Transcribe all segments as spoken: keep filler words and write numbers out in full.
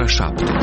ora șapte.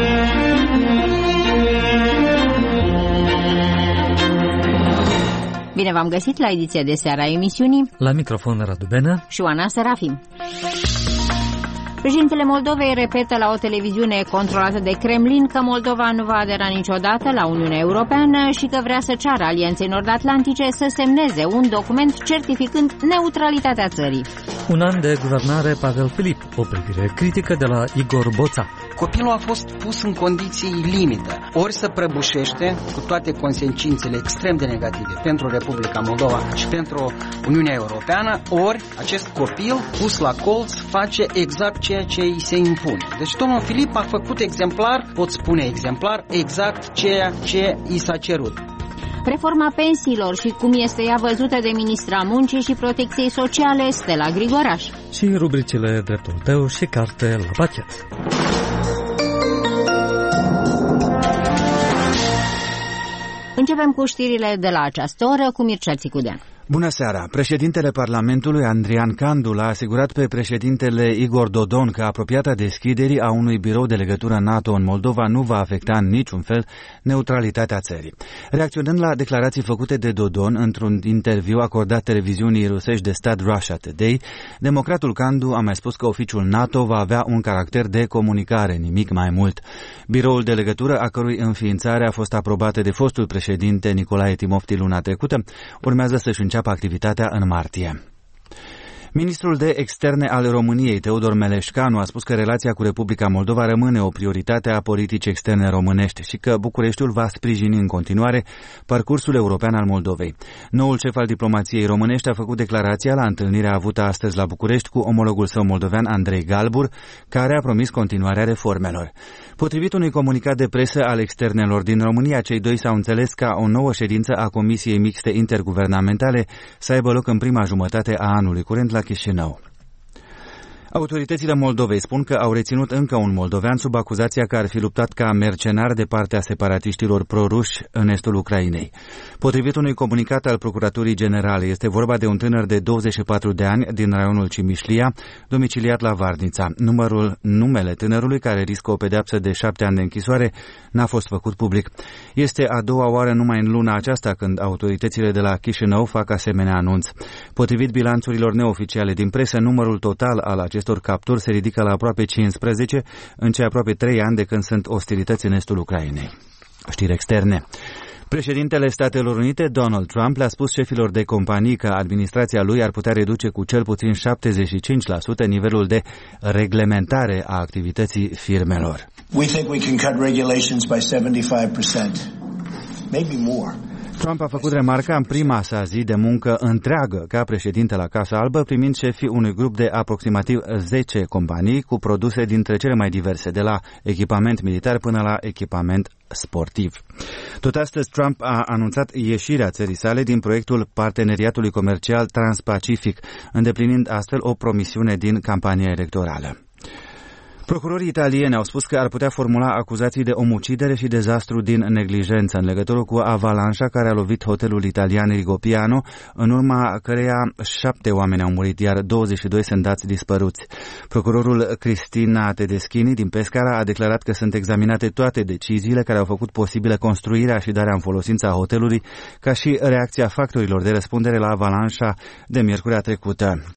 Bine v-am găsit la ediția de seară a emisiunii. La microfon Radu Benă și Oana Serafim. Președintele Moldovei repetă la o televiziune controlată de Kremlin că Moldova nu va adera niciodată la Uniunea Europeană și că vrea să ceară Alianței Nord-Atlantice să semneze un document certificând neutralitatea țării. Un an de guvernare, Pavel Filip, o privire critică de la Igor Boța. Copilul a fost pus în condiții limită. Ori se prăbușește cu toate consecințele extrem de negative pentru Republica Moldova și pentru Uniunea Europeană, ori acest copil pus la colț face exact ceea ce îi se impune. Deci domnul Filip a făcut exemplar, pot spune exemplar, exact ceea ce i s-a cerut. Reforma pensiilor și cum este ea văzută de ministra Muncii și Protecției Sociale, Stella Grigoraș. Și rubricile Dreptul tău și Carte la pachet. Începem cu știrile de la această oră cu Mircea Țicudean. Bună seara! Președintele Parlamentului, Andrian Candu, l-a asigurat pe președintele Igor Dodon că apropiata deschiderii a unui birou de legătură NATO în Moldova nu va afecta în niciun fel neutralitatea țării. Reacționând la declarații făcute de Dodon într-un interviu acordat televiziunii rusești de stat Russia Today, democratul Candu a mai spus că oficiul NATO va avea un caracter de comunicare, nimic mai mult. Biroul de legătură, a cărui înființare a fost aprobată de fostul președinte Nicolae Timofti luna trecută, urmează să-și înceapă activitatea în martie. Ministrul de Externe al României, Teodor Meleșcanu, a spus că relația cu Republica Moldova rămâne o prioritate a politicii externe românești și că Bucureștiul va sprijini în continuare parcursul european al Moldovei. Noul șef al diplomației românești a făcut declarația la întâlnirea avută astăzi la București cu omologul său moldovean Andrei Galbur, care a promis continuarea reformelor. Potrivit unui comunicat de presă al externelor din România, cei doi s-au înțeles ca o nouă ședință a Comisiei Mixte Interguvernamentale să aibă loc în prima jumătate a anului curent la Chișinău. Autoritățile Moldovei spun că au reținut încă un moldovean sub acuzația că ar fi luptat ca mercenar de partea separatiștilor proruși în estul Ucrainei. Potrivit unui comunicat al Procuraturii Generale, este vorba de un tânăr de douăzeci și patru de ani din raionul Cimișlia, domiciliat la Varnița. Numărul, numele tânărului, care riscă o pedeapsă de șapte ani de închisoare, n-a fost făcut public. Este a doua oară numai în luna aceasta când autoritățile de la Chișinău fac asemenea anunț. Potrivit bilanțurilor neoficiale din presă, numărul total al acestor capturi se ridică la aproape cincisprezece în cei aproape trei ani de când sunt ostilități în estul Ucrainei. Știri externe. Președintele Statelor Unite, Donald Trump, le-a spus șefilor de companii că administrația lui ar putea reduce cu cel puțin șaptezeci și cinci la sută nivelul de reglementare a activității firmelor. We think we can cut regulations by seventy-five percent, maybe more. Trump a făcut remarca în prima sa zi de muncă întreagă ca președinte la Casa Albă, primind șefii unui grup de aproximativ zece companii cu produse dintre cele mai diverse, de la echipament militar până la echipament sportiv. Tot astăzi, Trump a anunțat ieșirea țării sale din proiectul Parteneriatului Comercial Transpacific, îndeplinind astfel o promisiune din campania electorală. Procurorii italieni au spus că ar putea formula acuzații de omucidere și dezastru din neglijență în legătură cu avalanșa care a lovit hotelul italian Rigopiano, în urma căreia șapte oameni au murit, iar douăzeci și doi sunt dați dispăruți. Procurorul Cristina Tedeschini din Pescara a declarat că sunt examinate toate deciziile care au făcut posibilă construirea și darea în folosință a hotelului, ca și reacția factorilor de răspundere la avalanșa de miercurea trecută.